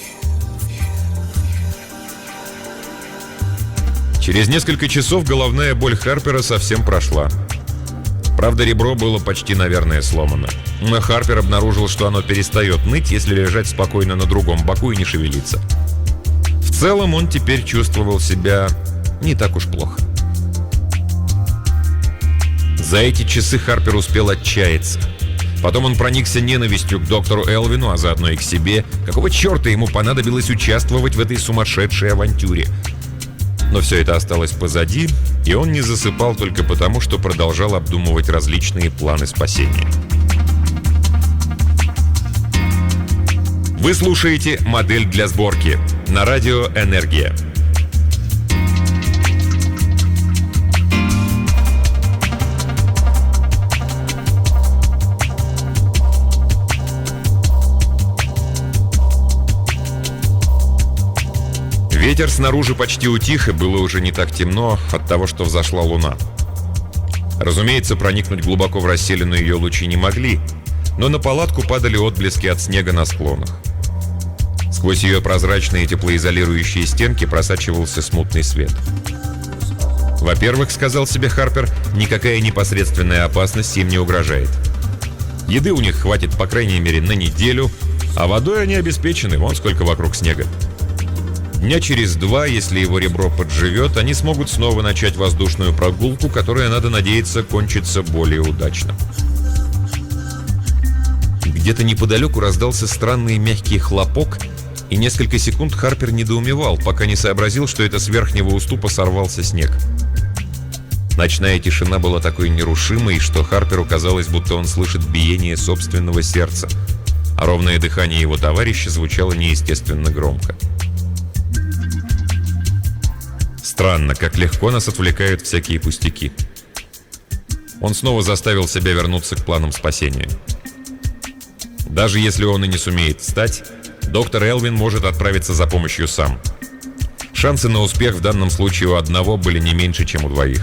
Через несколько часов головная боль Харпера совсем прошла. Правда, ребро было почти, наверное, сломано. Но Харпер обнаружил, что оно перестает ныть, если лежать спокойно на другом боку и не шевелиться. В целом он теперь чувствовал себя не так уж плохо. За эти часы Харпер успел отчаяться. Потом он проникся ненавистью к доктору Элвину, а заодно и к себе. Какого черта ему понадобилось участвовать в этой сумасшедшей авантюре? Но все это осталось позади, и он не засыпал только потому, что продолжал обдумывать различные планы спасения. Вы слушаете «Модель для сборки» на радио «Энергия». Ветер снаружи почти утих, и было уже не так темно от того, что взошла луна. Разумеется, проникнуть глубоко в расселенную ее лучи не могли, но на палатку падали отблески от снега на склонах. Сквозь ее прозрачные теплоизолирующие стенки просачивался смутный свет. «Во-первых, — сказал себе Харпер, — никакая непосредственная опасность им не угрожает. Еды у них хватит, по крайней мере, на неделю, а водой они обеспечены, вон сколько вокруг снега. Дня через 2, если его ребро подживет, они смогут снова начать воздушную прогулку, которая, надо надеяться, кончится более удачно». Где-то неподалеку раздался странный мягкий хлопок, и несколько секунд Харпер недоумевал, пока не сообразил, что это с верхнего уступа сорвался снег. Ночная тишина была такой нерушимой, что Харперу казалось, будто он слышит биение собственного сердца, а ровное дыхание его товарища звучало неестественно громко. Странно, как легко нас отвлекают всякие пустяки. Он снова заставил себя вернуться к планам спасения. Даже если он и не сумеет встать, доктор Элвин может отправиться за помощью сам. Шансы на успех в данном случае у одного были не меньше, чем у двоих.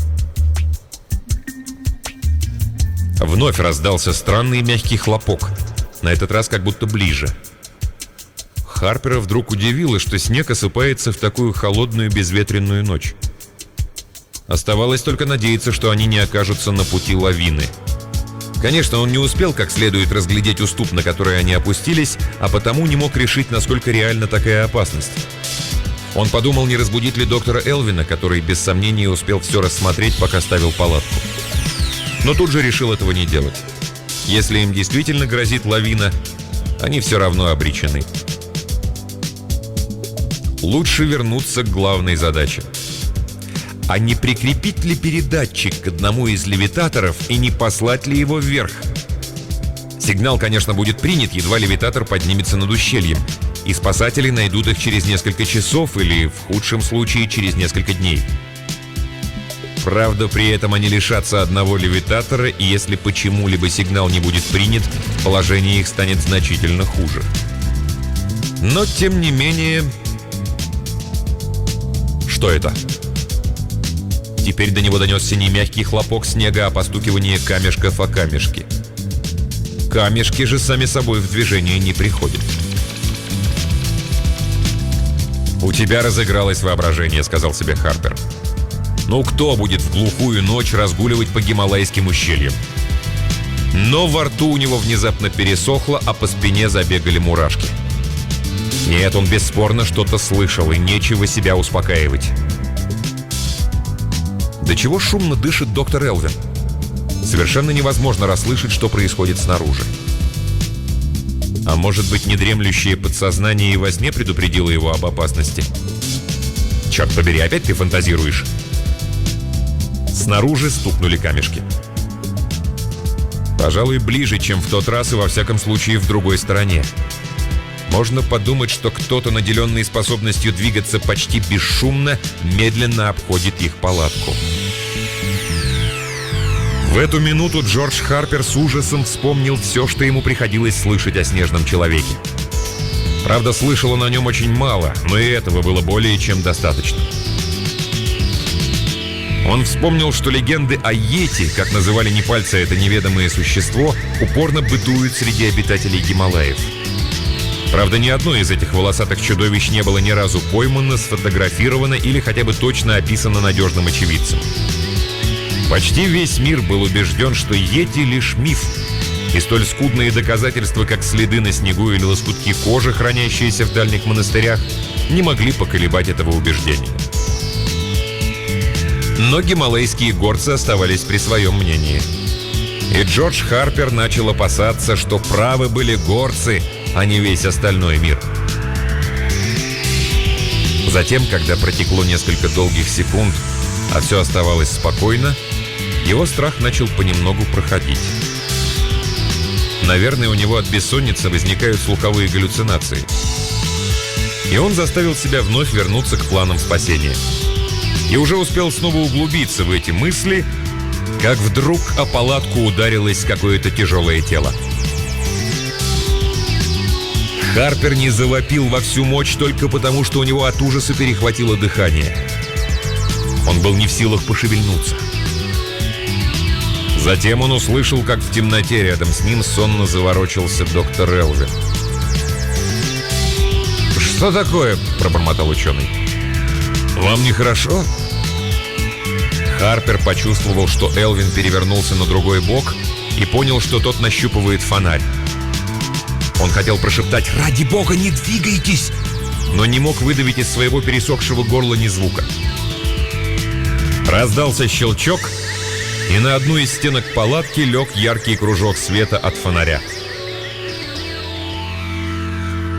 Вновь раздался странный мягкий хлопок, на этот раз как будто ближе. Харпера вдруг удивило, что снег осыпается в такую холодную безветренную ночь. Оставалось только надеяться, что они не окажутся на пути лавины. Конечно, он не успел как следует разглядеть уступ, на который они опустились, а потому не мог решить, насколько реальна такая опасность. Он подумал, не разбудит ли доктора Элвина, который без сомнения успел все рассмотреть, пока ставил палатку. Но тут же решил этого не делать. Если им действительно грозит лавина, они все равно обречены. Лучше вернуться к главной задаче. А не прикрепить ли передатчик к одному из левитаторов и не послать ли его вверх? Сигнал, конечно, будет принят, едва левитатор поднимется над ущельем, и спасатели найдут их через несколько часов или, в худшем случае, через несколько дней. Правда, при этом они лишатся одного левитатора, и если почему-либо сигнал не будет принят, положение их станет значительно хуже. Но, тем не менее... Что это? Теперь до него донесся не мягкий хлопок снега, а постукивание камешков о камешки. Камешки же сами собой в движение не приходят. «У тебя разыгралось воображение», — сказал себе Харпер. «Ну кто будет в глухую ночь разгуливать по Гималайским ущельям?» Но во рту у него внезапно пересохло, а по спине забегали мурашки. Нет, он бесспорно что-то слышал, и нечего себя успокаивать. До чего шумно дышит доктор Элвин? Совершенно невозможно расслышать, что происходит снаружи. А может быть, недремлющее подсознание и во сне предупредило его об опасности? Черт побери, опять ты фантазируешь. Снаружи стукнули камешки. Пожалуй, ближе, чем в тот раз, и во всяком случае в другой стороне. Можно подумать, что кто-то, наделенный способностью двигаться почти бесшумно, медленно обходит их палатку. В эту минуту Джордж Харпер с ужасом вспомнил все, что ему приходилось слышать о снежном человеке. Правда, слышал он о нем очень мало, но и этого было более чем достаточно. Он вспомнил, что легенды о Йети, как называли непальцы это неведомое существо, упорно бытуют среди обитателей Гималаев. Правда, ни одно из этих волосатых чудовищ не было ни разу поймано, сфотографировано или хотя бы точно описано надежным очевидцем. Почти весь мир был убежден, что Йети — лишь миф, и столь скудные доказательства, как следы на снегу или лоскутки кожи, хранящиеся в дальних монастырях, не могли поколебать этого убеждения. Но гималайские горцы оставались при своем мнении. И Джордж Харпер начал опасаться, что правы были горцы, а не весь остальной мир. Затем, когда протекло несколько долгих секунд, а все оставалось спокойно, его страх начал понемногу проходить. Наверное, у него от бессонницы возникают слуховые галлюцинации. И он заставил себя вновь вернуться к планам спасения. И уже успел снова углубиться в эти мысли, как вдруг о палатку ударилось какое-то тяжелое тело. Харпер не завопил во всю мощь только потому, что у него от ужаса перехватило дыхание. Он был не в силах пошевельнуться. Затем он услышал, как в темноте рядом с ним сонно заворочился доктор Элвин. «Что такое?» – пробормотал ученый. «Вам нехорошо?» Харпер почувствовал, что Элвин перевернулся на другой бок и понял, что тот нащупывает фонарь. Он хотел прошептать «Ради бога, не двигайтесь!», но не мог выдавить из своего пересохшего горла ни звука. Раздался щелчок, и на одну из стенок палатки лег яркий кружок света от фонаря.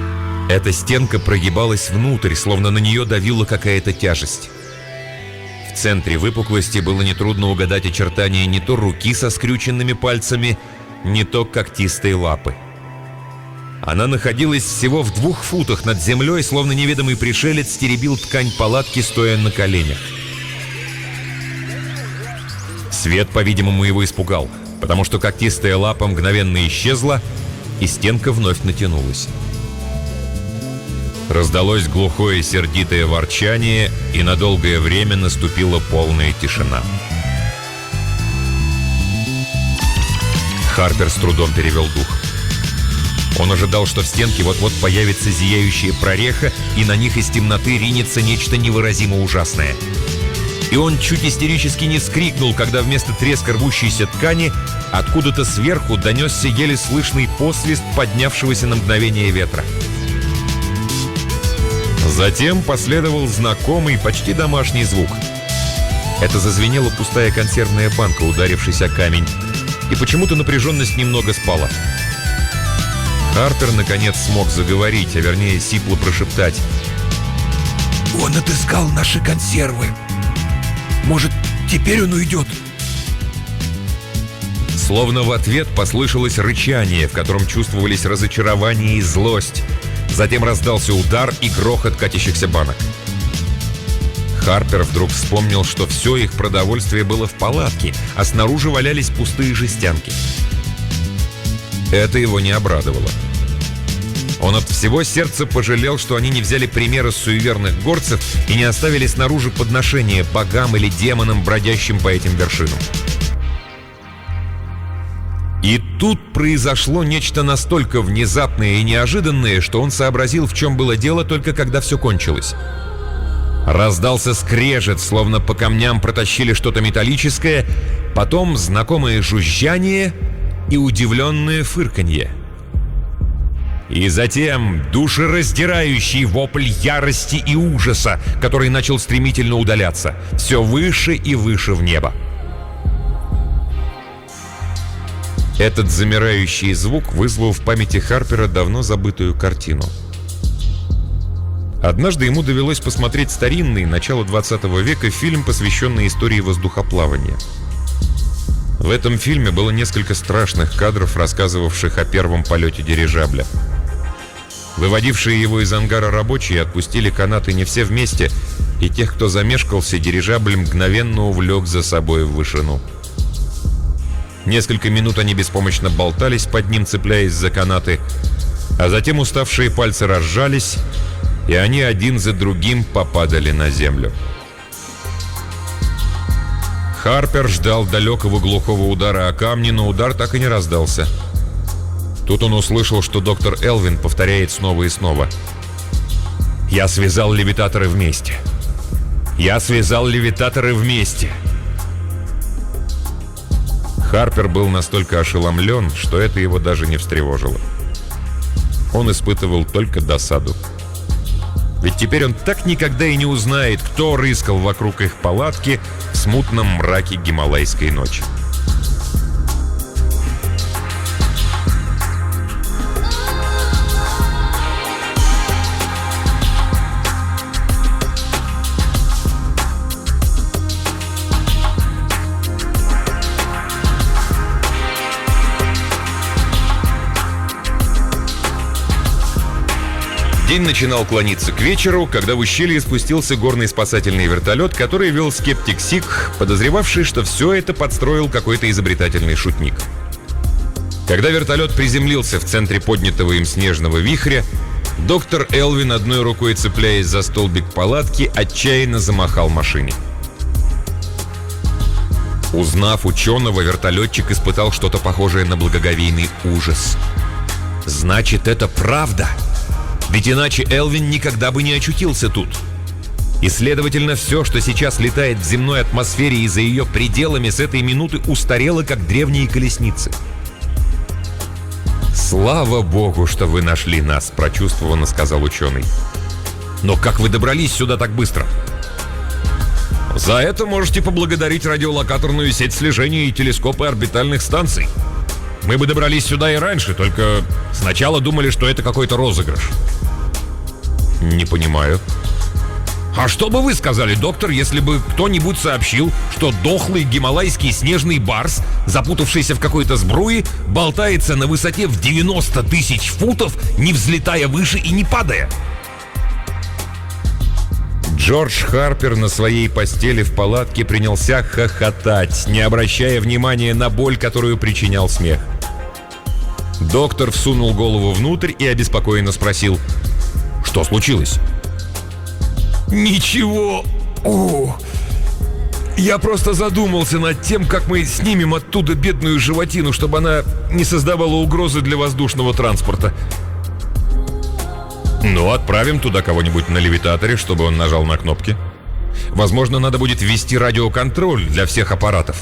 Эта стенка прогибалась внутрь, словно на нее давила какая-то тяжесть. В центре выпуклости было нетрудно угадать очертания не то руки со скрюченными пальцами, не то когтистой лапы. Она находилась всего в 2 футах над землей, словно неведомый пришелец теребил ткань палатки, стоя на коленях. Свет, по-видимому, его испугал, потому что когтистая лапа мгновенно исчезла, и стенка вновь натянулась. Раздалось глухое сердитое ворчание, и на долгое время наступила полная тишина. Харпер с трудом перевел дух. Он ожидал, что в стенке вот-вот появится зияющая прореха, и на них из темноты ринется нечто невыразимо ужасное. И он чуть истерически не вскрикнул, когда вместо треска рвущейся ткани откуда-то сверху донесся еле слышный посвист поднявшегося на мгновение ветра. Затем последовал знакомый, почти домашний звук. Это зазвенела пустая консервная банка, ударившись о камень, и почему-то напряженность немного спала. Харпер, наконец, смог заговорить, а вернее сипло прошептать: «Он отыскал наши консервы. Может, теперь он уйдет?» Словно в ответ послышалось рычание, в котором чувствовались разочарование и злость. Затем раздался удар и грохот катящихся банок. Харпер вдруг вспомнил, что все их продовольствие было в палатке, а снаружи валялись пустые жестянки. Это его не обрадовало. Он от всего сердца пожалел, что они не взяли примера с суеверных горцев и не оставили снаружи подношения богам или демонам, бродящим по этим вершинам. И тут произошло нечто настолько внезапное и неожиданное, что он сообразил, в чем было дело, только когда все кончилось. Раздался скрежет, словно по камням протащили что-то металлическое, потом знакомое жужжание и удивленное фырканье. И затем душераздирающий вопль ярости и ужаса, который начал стремительно удаляться, все выше и выше в небо. Этот замирающий звук вызвал в памяти Харпера давно забытую картину. Однажды ему довелось посмотреть старинный, начало 20 века, фильм, посвященный истории воздухоплавания. В этом фильме было несколько страшных кадров, рассказывавших о первом полете дирижабля. Выводившие его из ангара рабочие отпустили канаты не все вместе, и тех, кто замешкался, дирижабль мгновенно увлек за собой в вышину. Несколько минут они беспомощно болтались под ним, цепляясь за канаты, а затем уставшие пальцы разжались, и они один за другим попадали на землю. Харпер ждал далекого глухого удара о камни, но удар так и не раздался. Тут он услышал, что доктор Элвин повторяет снова и снова: «Я связал левитаторы вместе! Я связал левитаторы вместе!» Харпер был настолько ошеломлен, что это его даже не встревожило. Он испытывал только досаду. Ведь теперь он так никогда и не узнает, кто рыскал вокруг их палатки в смутном мраке гималайской ночи. День начинал клониться к вечеру, когда в ущелье спустился горный спасательный вертолет, который вел скептик Сик, подозревавший, что все это подстроил какой-то изобретательный шутник. Когда вертолет приземлился в центре поднятого им снежного вихря, доктор Элвин, одной рукой цепляясь за столбик палатки, отчаянно замахал машине. Узнав ученого, вертолетчик испытал что-то похожее на благоговейный ужас. «Значит, это правда! Ведь иначе Элвин никогда бы не очутился тут. И, следовательно, все, что сейчас летает в земной атмосфере и за ее пределами, с этой минуты устарело, как древние колесницы. «Слава богу, что вы нашли нас», — прочувствованно сказал ученый. «Но как вы добрались сюда так быстро?» «За это можете поблагодарить радиолокаторную сеть слежения и телескопы орбитальных станций. Мы бы добрались сюда и раньше, только сначала думали, что это какой-то розыгрыш». «Не понимаю». А что бы вы сказали, доктор, если бы кто-нибудь сообщил, что дохлый гималайский снежный барс, запутавшийся в какой-то сбруе, болтается на высоте в 90 тысяч футов, не взлетая выше и не падая? Джордж Харпер на своей постели в палатке принялся хохотать, не обращая внимания на боль, которую причинял смех. Доктор всунул голову внутрь и обеспокоенно спросил: Что случилось? Ничего. Я просто задумался над тем, как мы снимем оттуда бедную животину, чтобы она не создавала угрозы для воздушного транспорта. Ну, отправим туда кого-нибудь на левитаторе, чтобы он нажал на кнопки. Возможно, надо будет ввести радиоконтроль для всех аппаратов.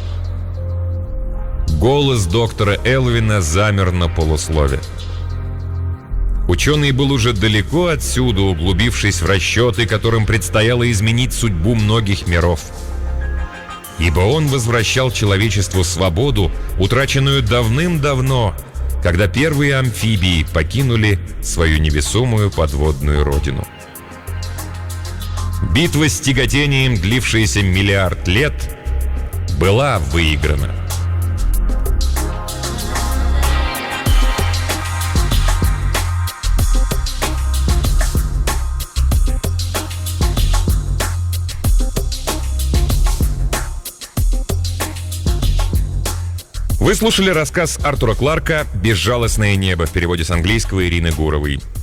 Голос доктора Элвина замер на полуслове. Ученый был уже далеко отсюда, углубившись в расчеты, которым предстояло изменить судьбу многих миров. Ибо он возвращал человечеству свободу, утраченную давным-давно, когда первые амфибии покинули свою невесомую подводную родину. Битва с тяготением, длившаяся миллиард лет, была выиграна. Вы слушали рассказ Артура Кларка «Безжалостное небо» в переводе с английского Ирины Гуровой.